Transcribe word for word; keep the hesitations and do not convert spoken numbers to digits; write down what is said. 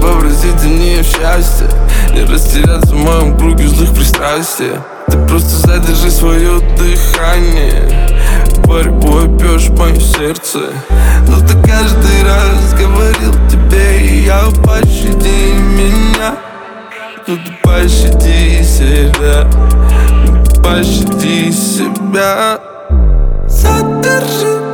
выразительнее счастья, не растеряться в моем круге злых пристрастий. Ты просто задержи свое дыхание, борьбой пьешь мое сердце. Но ты каждый раз говорил тебе, и я пощади меня. Ну ты пощади себя, ну ты пощади себя. Задержи